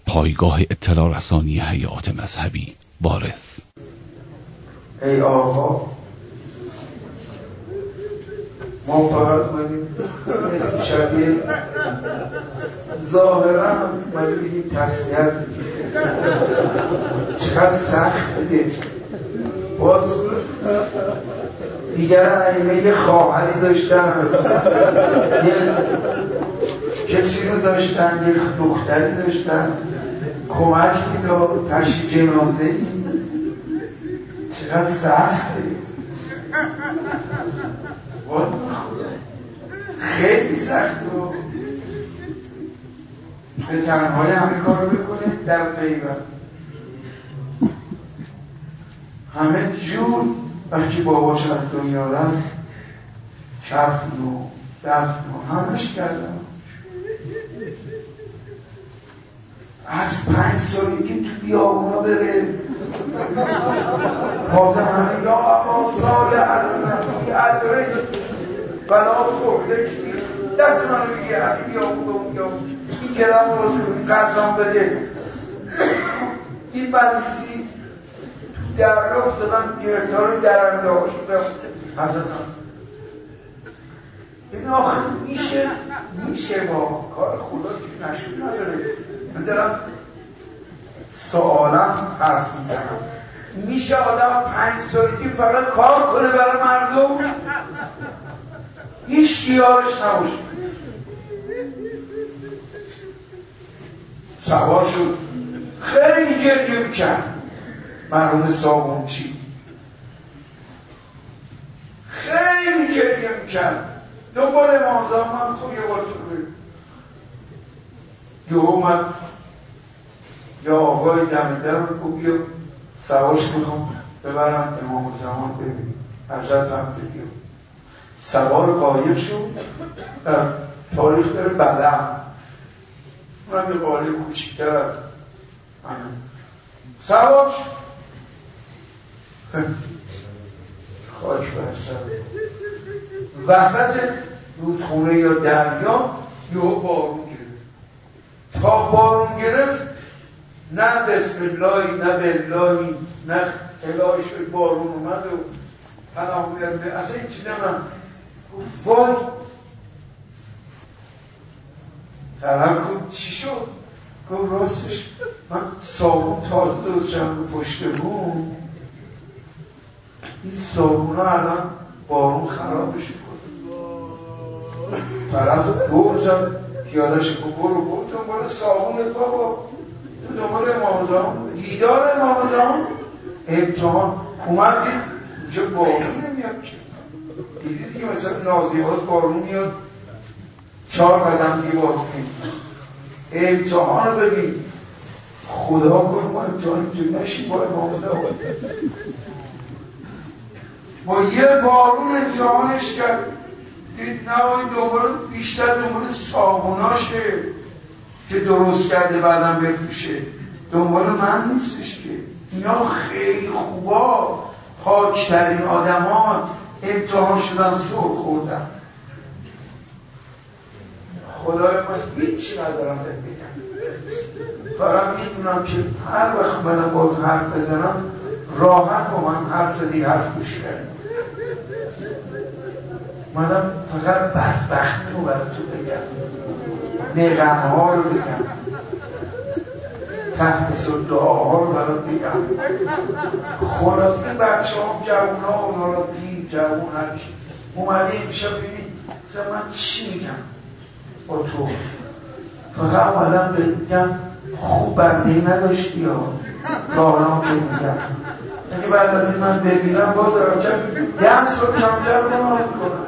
پایگاه اطلاع رسانی هیئات مذهبی وارث. ای آقا، ما فقط باید مثل شبیه ظاهرا باید بگیم تسلیت بگیم، چقدر سخت بگیم. باز دیگر ائمه یه خواهری داشتن، یه کسی رو داشتن، یه دختری داشتن، کمک میداد، تشییع جنازه‌ای. چقدر سخته، خیلی سخت و به تنهایی همه کار رو بکنه در پیوند. همه جور وقتی باباش از دنیا رفت، کفن و دفن و همش کردن. از 5 سالگی تو بیابونا بره حاضر همه یا اما سال عربی ادرک بلا تحلکتی دست منو بگی از این بیابون اون بیابون، این گرم رو بازه قرصان بده. این بلیسی تو در رو افتادن، گرفتار درنده هاش بودم حضرت این آخر میشه با کار خدا که نشون نداره. من دارم سوالم حرف میزنم، میشه آدم 5 سالگی فقط کار کنه برای مردم، هیچ یارش نباشه؟ سوار شد، خیلی گریه میکرد مرحوم صابونچی، خیلی گریه میکرد دنبال امام زمان. خب یه بار تو یه اومد یا آقای دمیده رو گفت بیا سوارش میخوام ببرم امام زمان ببینیم حضرت هم بگیم. سوار قایب شد، در تاریخ داره بلم، اونم یه قایب کوچکتر از همه سوار شد. خاک بر سر وسط رودخونه یا دریا یه بارون گرفت. تا بارون گرفت نه بسم اللهی نه باللهی نه الهی شد، بارون اومد و پناه میرده اصلا این چی نمیم. وای طرف گفت چی شد؟ گفت راستش من صابون تازه دوستم رو پشته بود، این صابون ها الان بارون خرابش کنه. طرف دور زد پیادش گفت برو دنبال صابونت بابا، تو دنبال امام زمان، دیدار امام زمان. امتحان اومد دید اونجا بارون نمیاد که، دیدید که مثلا نازیبات بارون میاد 4 قدم دیگه بارون میاد. امتحان رو ببین، خدا کن ما امتحان اینجا نشیم با امام زمان. با یه بارون امتحانش کرد، دید نوایی بیشتر دنبال صابوناشه که درست کرده بعدم بفروشه، دنبال من نیستش که. اینا خیلی خوبا، پاکترین آدمان امتحان شدن، سر خوردن. خدای من هیچی ندارم بگم، فقط میدونم که هر وقت منم باز حرف بزنم راحت با من حرف زدی، حرف گوش کردی. منم فقط بدبختی رو برای تو بگم، نغمه ها رو بگم، تحبیس و دعاها رو برای بگم. خلاص این بچه هم جوون ها اونا رو پیر جوون هرچی اومده این میشه ببینید مثلا من چی میگم با تو، فقط اومدم بگم خوب بردهی نداشتی یا راهنام که میگم، یعنی بعد از این من ببینم باز راجب 10 سال کمتر نمام میکنم.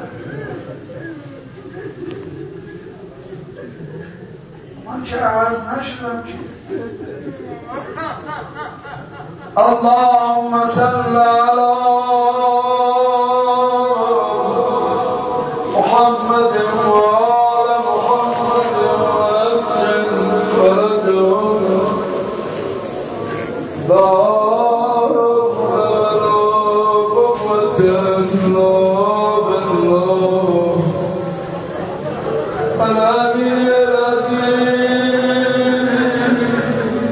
من که عوض نشدم که. اللهم صل علی محمد و آل محمد وعجل فرجهم لا حول ولا قوة إلا بالله العلي العظيم.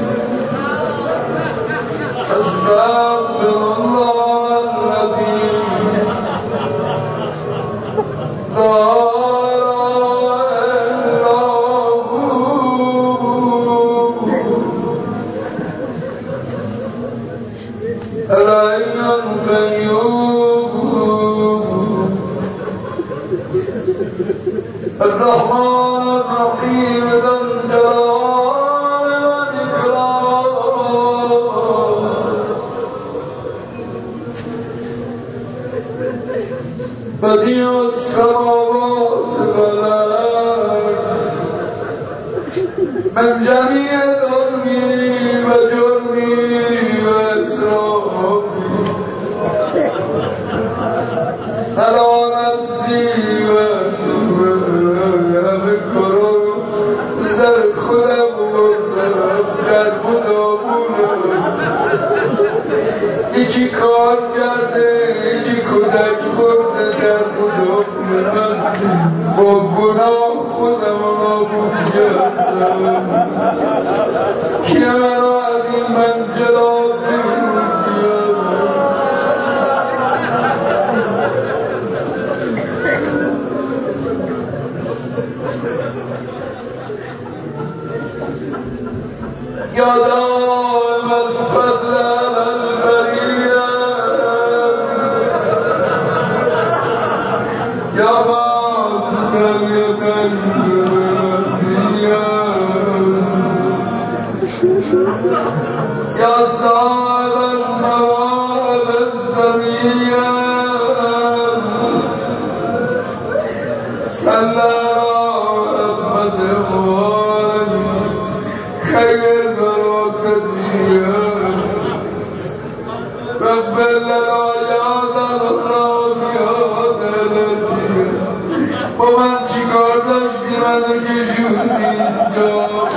الرحمن الرحيم ذا الجلال والإكرام بديع السماوات والأرض من جميع ظلمي وجرمي وإسرافي على نفسي یکی کار کرده یکی کودک برده در مدام من با گناه خودم نابود کردم که منو از این منجلاب بیرون یا دائم الفضل على البرية یا باسط اليدين یا صاحب المواهب السنية صلى على محمد خير رب العالمین الراضیات التي با من چیکار داشتی منو کشوندی اینجا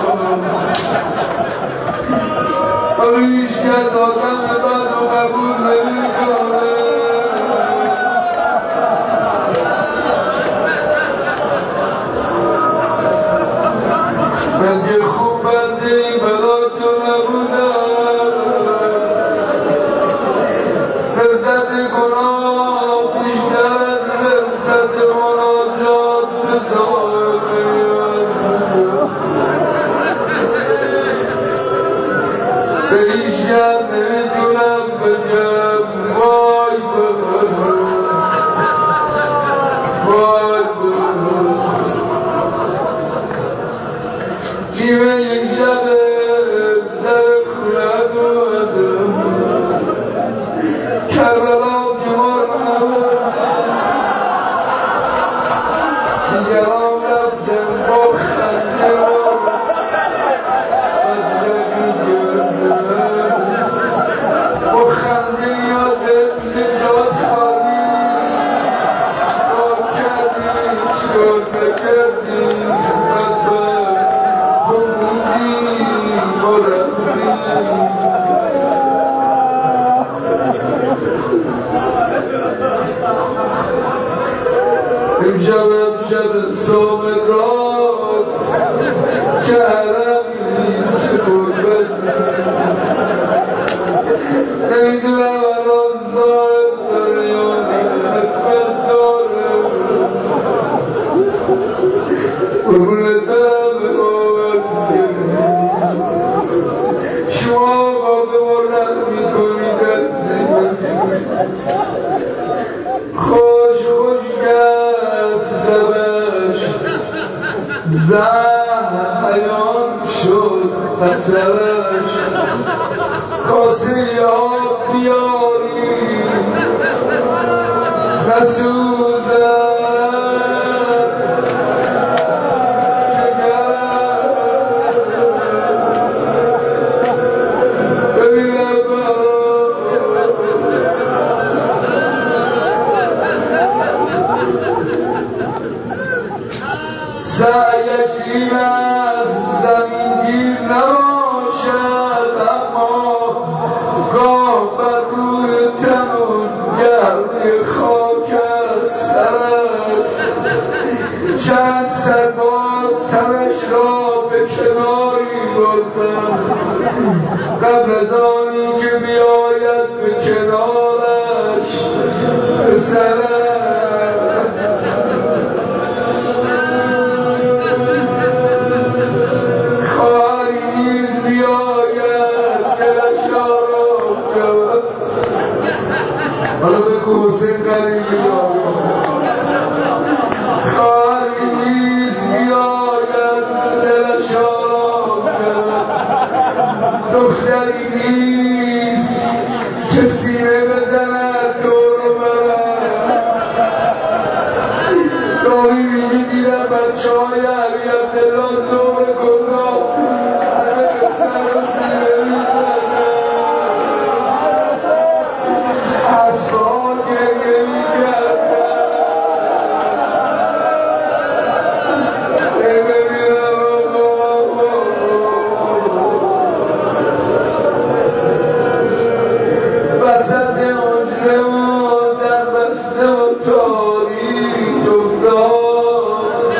حالا هیچ کس آدم بد و قبول نمیکنه من که خوب بنده این بلا تو نبودم لذت گناه بیشتر از لذت مناجات به صاحبه به هیچ کس نمیتونم بگم وای ببرم وای ببرم نیمه یک شبه در خونت اومدم کربلا که مردم دیگران رفتم با خنده و مدرکی گردم با خنده یادم نجات خواهی چکار کردی چکار نکردی بدبخت تو بودی ما رفتی امشب صامت راست که حرمی چه قربت نمیدونم الان زاید داره یا حتمت داره قربونتم به ما بسته شما با به ما رد میکنید از زندگی خوش گستمش زهیان شد پسرش کاسه آب بیاری نسوزد سعیش این از زمین گیر نباشد اما گاه بر روی تن و گردی خاک از سرش چند سرباز تنش را به کناری بردم قبل از آنی که بیاید به کنارش به سرش دختری نیست که سینه بزند دور و برد. گاهی میگی دیدم بچه های عبیت دلان دور گلگاه همه به سر و سینه میزنن، اسبه ها گریه میکردن. وسط حجره و در بسته و تاریک افتاد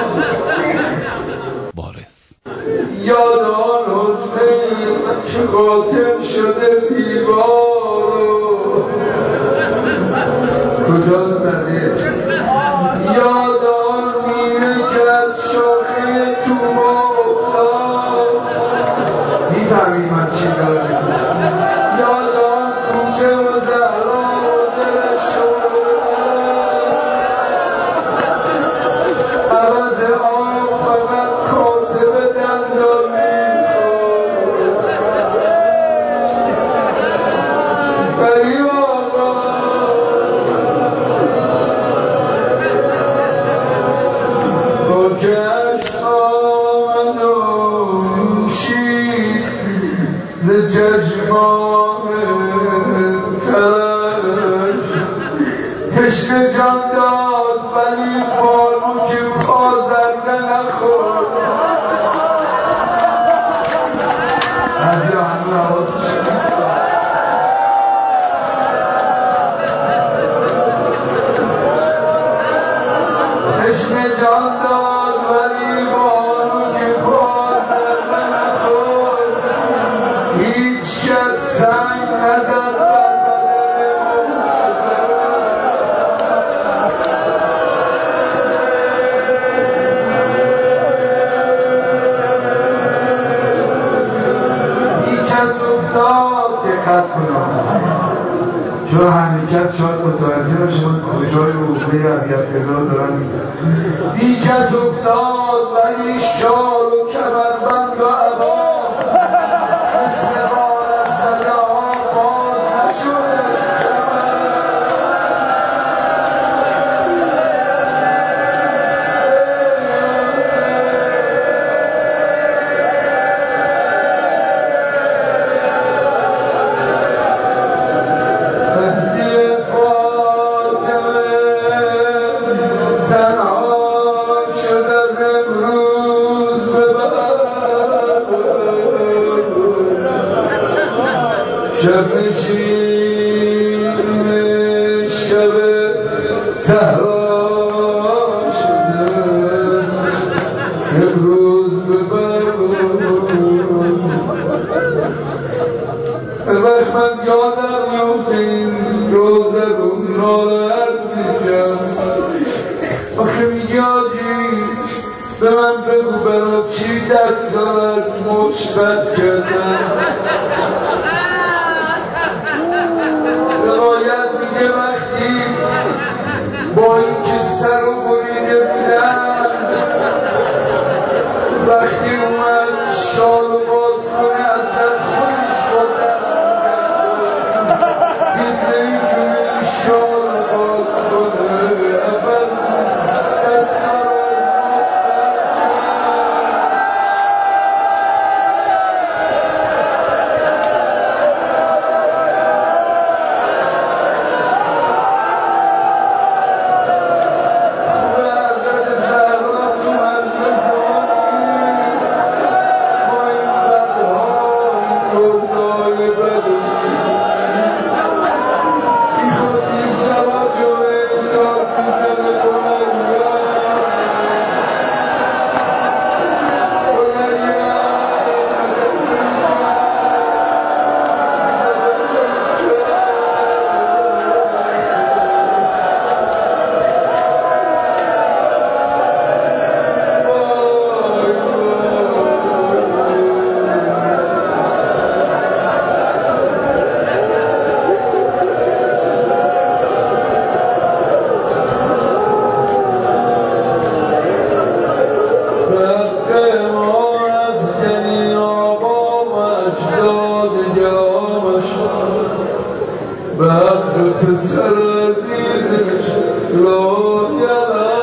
وارث یاد آن حجره که قاتل شده دیوار کجا زده، یاد آن میوه که از شاخه توبا افتاد. میفهمی من چی دارم، یاد آن کوچه و زهرا و دل شده عوض آب فقط کاسه به دندان میخورد. ولی آقا با چشمان نوشید ز چشمان ترش تشنه جان داد ولی بارو که پازنده نخورد. از یا همون حواسش نیست. تشنه جان داد ولی بارو که پازنده نخورد. هیچ کس سنگ نزد دقت کنم چون حرکت شاید متوجه باشه من کجای روحه عبیدالله دارم میگم. هیچ کس افتاد ولی شال و کمربند و عبا مثل بار از زده ها باز نشد از کمر. شب نشین شب صحرا شده امروز ببر. وقت من یادم میفته این روزه رو ناراحت میشم. آخه میگه آجی به من بگو برا چی دستانت مثبت کردن. روایت میگه وقتی با اینکه سر و بریده بودن وقتی اومد شال و باز کنه از در خودش با دست میگرد دید نمیتونه این شال و باز کنه. اول دستا رو از دادگرامش به حق پسر عزیزش لاغرم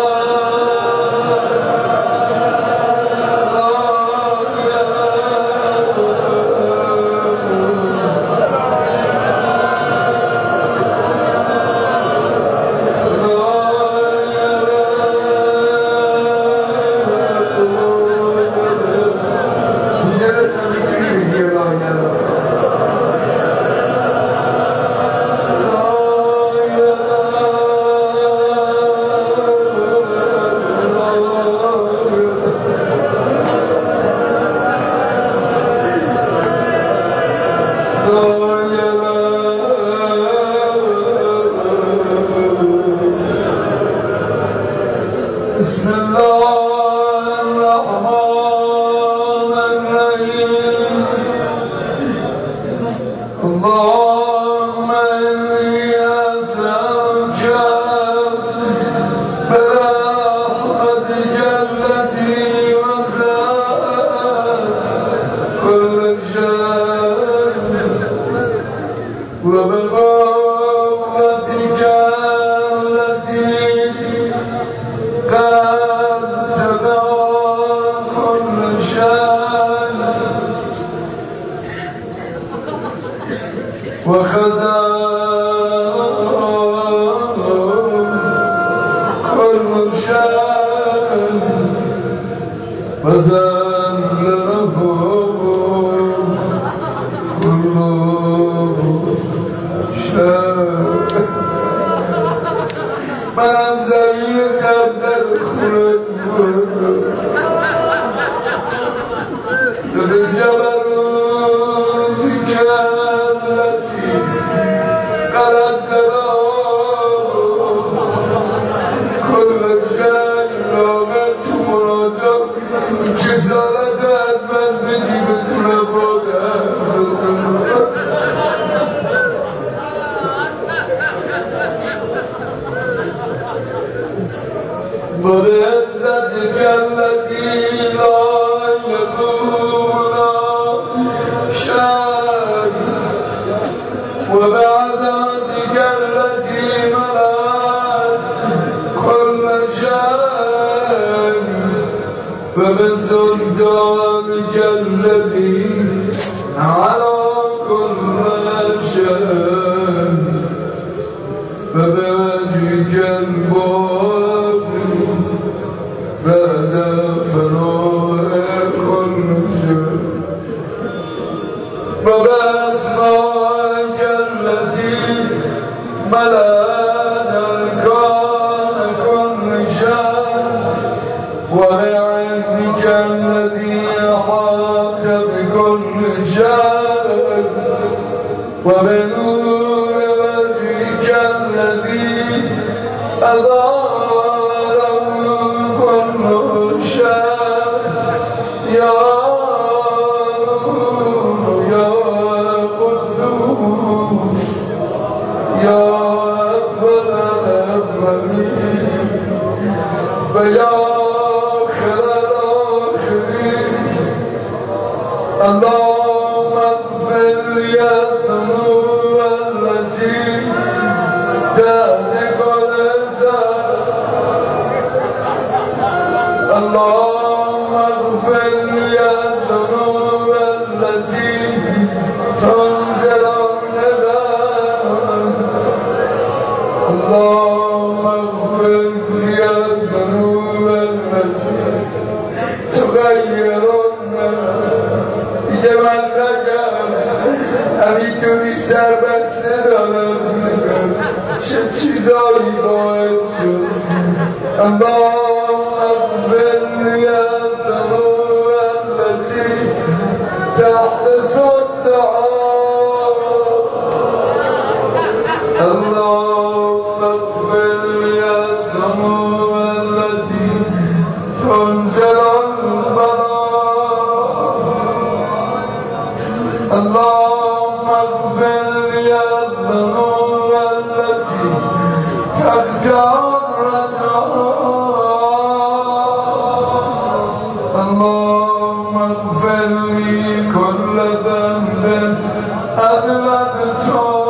اللهم اغفر لي كل ذنب أذنبت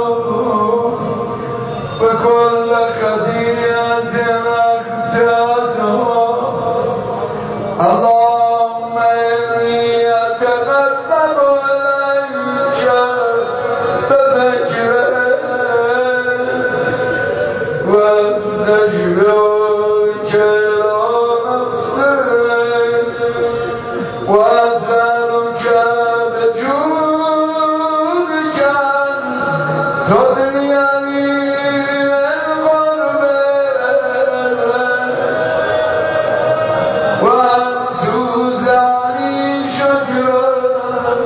بكل خطيئة أخطأتها اللهم إني أتقرب إليك بذكرك وأستشفيك إلى نفسك وأسألك بجودك أن تدنيني من قربك وأن توزعني شكرك.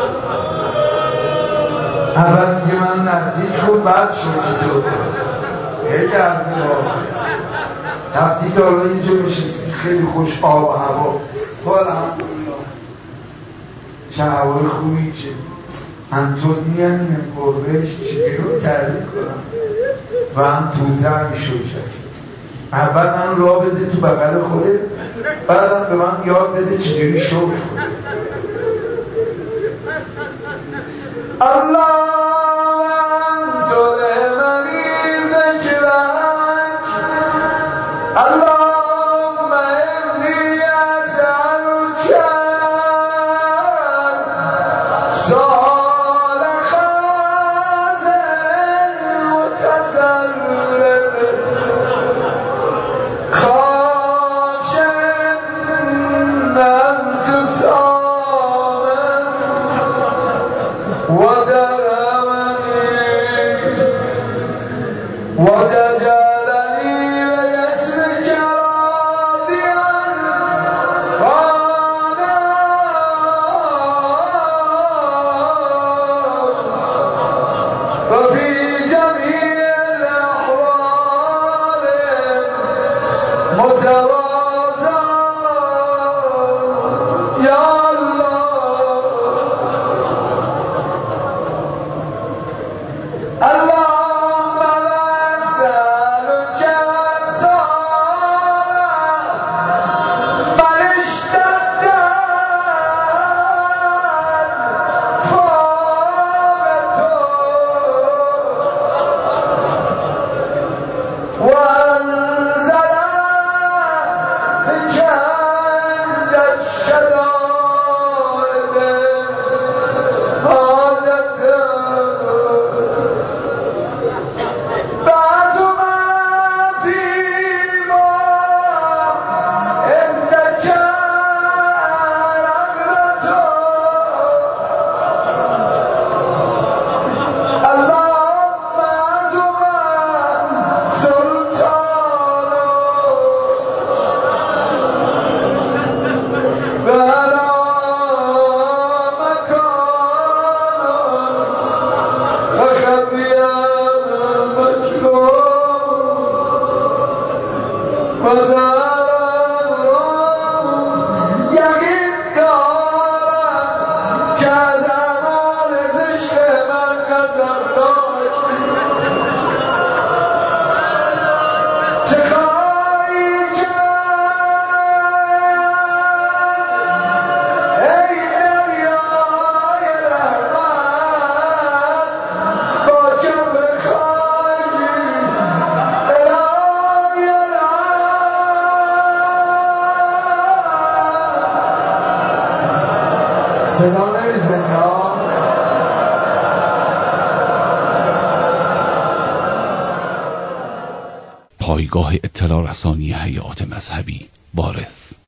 اول میگه من نزدیک کن بعد شکر تو خیلی درمی ها رفتی تا حالا اینجا میشستی خیلی خوش آب و هوا الحمدلله چه هوای خوبی چه انتونی هم قربش چیزی رو تعریف کنم و هم توزه همی شکر. اول من راه بده تو بغل خوده بعدم به من یاد بده چجوری شکر کنم. الله انت لمنی ذکرک اللهم انی اسألک صالح متذلل خاشع انت صامت وتجعلني باسمك راضيا قانا وفي جميع الأحوال متواضعا يا اللهم لا أسألك صالح بل اشتدت فاقته وأنزل بك عند الشدائد حاجته بعض ما فيما عندك رغبته اللهم عظم سلطانه وعلى مكانه وخفيا یقین دارم که از اعمال زشت من غضبناک چه خواهی کرد ای دریای رحمت با جنب خواهی صدا نمیزنی ها پایگاه اطلاع رسانی حیات مذهبی وارث